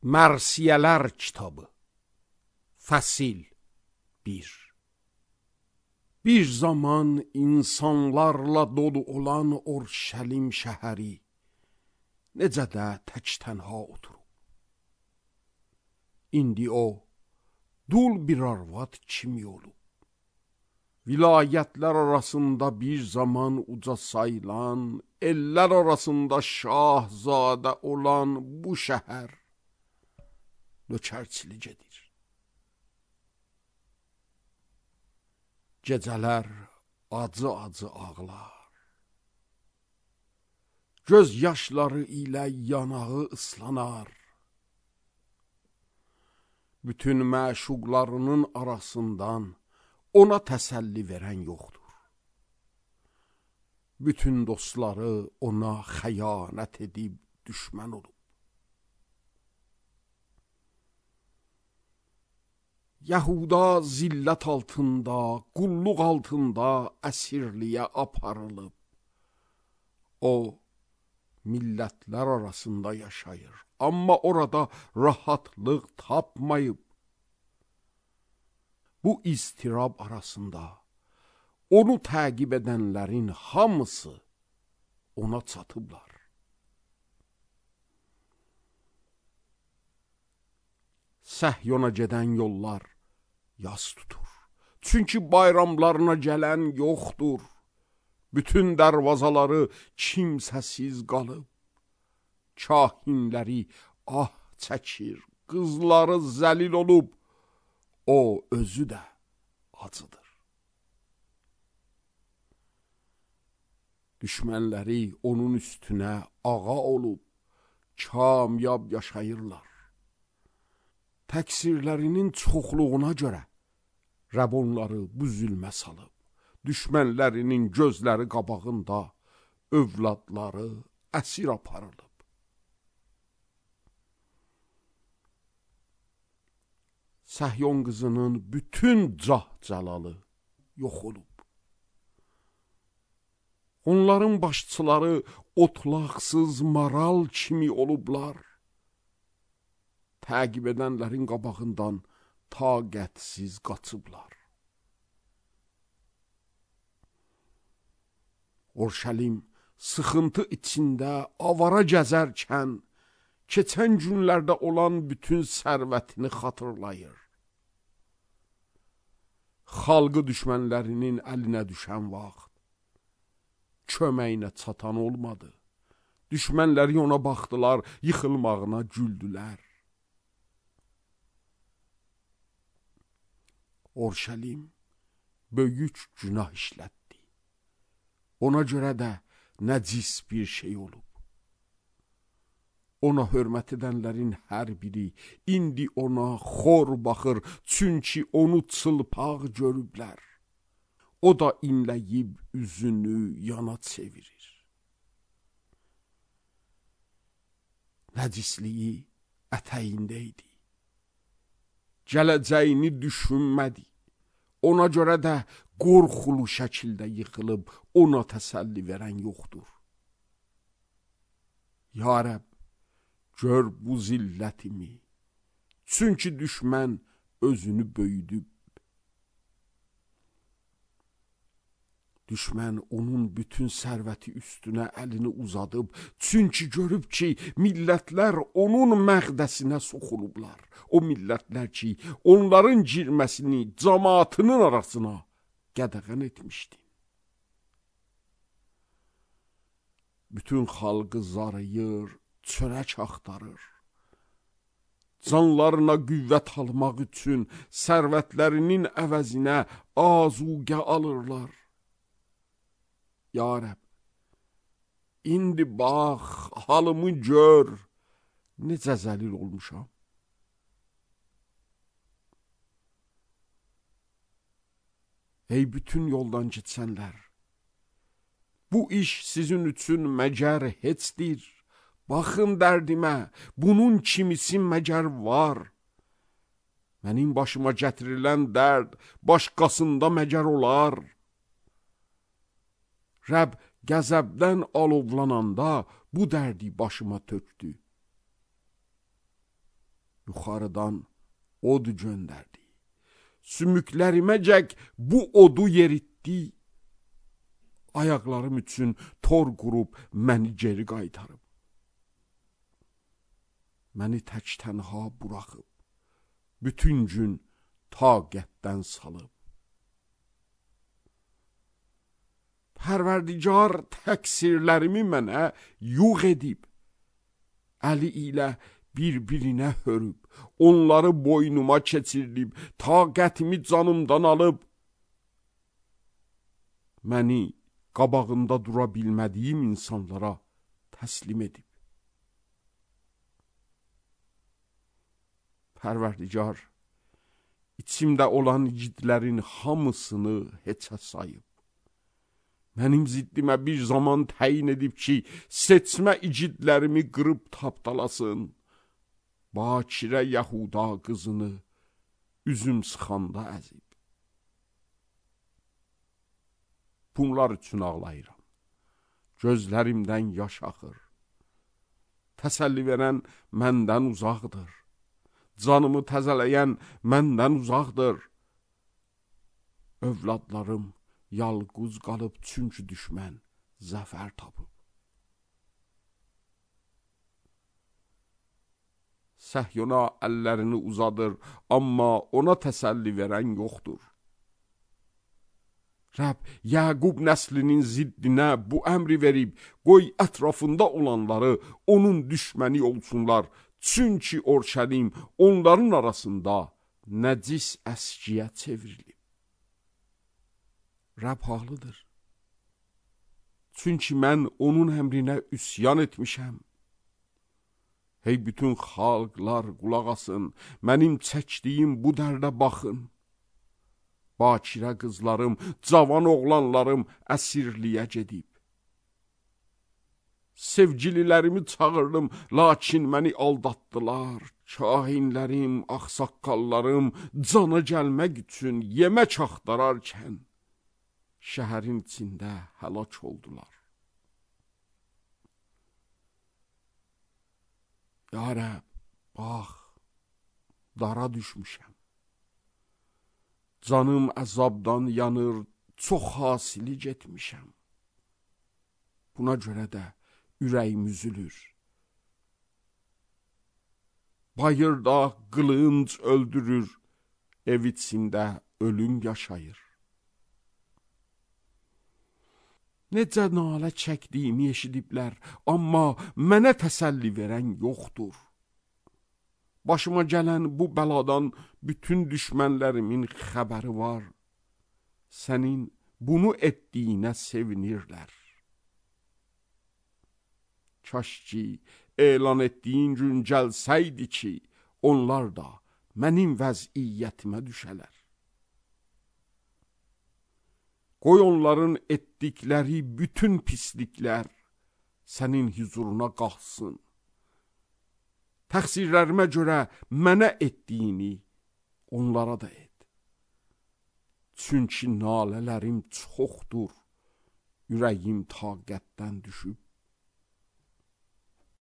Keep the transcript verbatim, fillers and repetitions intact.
Mərsiyələr kitabı Fəsil bir. Bir zaman insanlarla dolu olan Urşəlim şəhəri necə də tək tənha oturub. İndi o dul bir arvad kimi olub. Vilayətlər arasında bir zaman uca sayılan, ellər arasında şahzadə olan bu şəhər nökərçilik edir. Gecələr acı-acı ağlar. Göz yaşları ilə yanağı ıslanar. Bütün məşuqlarının arasından ona təsəlli verən yoxdur. Bütün dostları ona xəyanət edib düşmən olub. Yahuda zillət altında, qulluq altında əsirliyə aparılıb. O, millətlər arasında yaşayır, amma orada rahatlıq tapmayıb. Bu istirab arasında onu təqib edənlərin hamısı ona çatıblar. Səhyona gedən yollar yas tutur. Çünki bayramlarına gələn yoxdur. Bütün dərvazaları kimsəsiz qalıb. Kahinləri ah çəkir, qızları zəlil olub. O özü də acıdır. Düşmənləri onun üstünə ağa olub, kamyab yaşayırlar. Təqsirlərinin çoxluğuna görə Rəbb onları bu zülmə salıb. Düşmənlərinin gözləri qabağında övladları əsir aparılıb. Səhyon qızının bütün cah-cəlalı yox olub. Onların başçıları otlaqsız maral kimi olublar. Təqib edənlərin qabağından taqətsiz qaçıblar. Urşəlim sıxıntı içində avara gəzərkən, keçən günlərdə olan bütün sərvətini xatırlayır. Xalqı düşmənlərinin əlinə düşən vaxt, köməyinə çatan olmadı. Düşmənləri ona baxdılar, yıxılmağına güldülər. Urşəlim böyük günah işlətdi. Ona görə də nəcis bir şey olub. Ona hörmət edənlərin hər biri indi ona xor baxır, çünki onu çılpaq görüblər. O da inləyib üzünü yana çevirir. Nəcisliyi ətəyində idi. Gələcəyini düşünmədi. Ona görə də qorxulu şəkildə yıxılıb, ona təsəlli verən yoxdur. Ya Rəbb, gör bu zillətimi, çünki düşmən özünü böyüdüb. Düşmən onun bütün sərvəti üstünə əlini uzadıb, çünki görüb ki, millətlər onun məqdəsinə soxulublar. O millətlər ki, onların girməsini cəmaatının arasına qədəğən etmişdi. Bütün xalqı zarıyır, çörək axtarır. Canlarına qüvvət almaq üçün sərvətlərinin əvəzinə azuqə alırlar. Ya Rəbb, indi bax, halımı gör, necə zəlil olmuşam. Ey bütün yoldan getsənlər, bu iş sizin üçün məgər heçdir. Baxın dərdimə, bunun kimisi məgər var. Mənim başıma gətirilən dərd başqasında məgər olar. Rəbb qəzəbdən alovlananda bu dərdi başıma tökdü. yuxarıdan od göndərdi. Sümükləriməcək bu odu yeritdi. Ayaqlarım üçün tor qurub məni geri qaytarıb. Məni tək tənha buraxıb, bütün gün taqətdən salıb. Pərverdigar təqsirlərimi mənə yuğ edib, əli ilə bir-birinə hörüb, onları boynuma keçirdib, taqətimi canımdan alıb, məni qabağında dura bilmədiyim insanlara təslim edib. Pərverdigar, içimdə olan igidlərin hamısını heçə sayıb, mənim ziddimə bir zaman təyin edib ki, seçmə igidlərimi qırıb tapdalasın, Bakirə Yahuda qızını üzüm sıxanda əzib. Bunlar üçün ağlayıram, gözlərimdən yaş axır, təsəlli verən məndən uzaqdır, canımı təzələyən məndən uzaqdır. Övladlarım yalquz qalıb, çünki düşmən zəfər tapıb. Səhyona əllərini uzadır, amma ona təsəlli verən yoxdur. Rəbb Yaqub nəslinin ziddinə bu əmri verib, qoy ətrafında olanları onun düşməni olsunlar, çünki Orşəlim onların arasında nəcis əskiyə çevrilib. Rəbb haqlıdır, çünki mən onun əmrinə üsyan etmişəm. Hey bütün xalqlar qulaq asın, mənim çəkdiyim bu dərdə baxın. Bakirə qızlarım, cavan oğlanlarım əsirliyə gedib. Sevgililərimi çağırdım, lakin məni aldatdılar. Kahinlərim, ağsaqqallarım cana gəlmək üçün yemək axtararkən şəhərin içində həlak oldular. Ya Rəbb, bax, dara düşmüşəm. Canım əzabdan yanır, çox hasili getmişəm. Buna görə də ürəyim üzülür. Bayırda qılınc öldürür, ev içində ölüm yaşayır. Necə nalə çəkdiyimi eşidiblər, amma mənə təsəlli verən yoxdur. Başıma gələn bu bəladan bütün düşmənlərimin xəbəri var. Sənin bunu etdiyinə sevinirlər. Kaş ki, elan etdiyin gün gəlsəydi ki, onlar da mənim vəziyyətimə düşələr. Qoy onların etdikləri bütün pisliklər sənin huzuruna qalxsın. Təqsirlərimə görə mənə etdiyini onlara da et. Çünki nalələrim çoxdur, ürəyim taqətdən düşüb.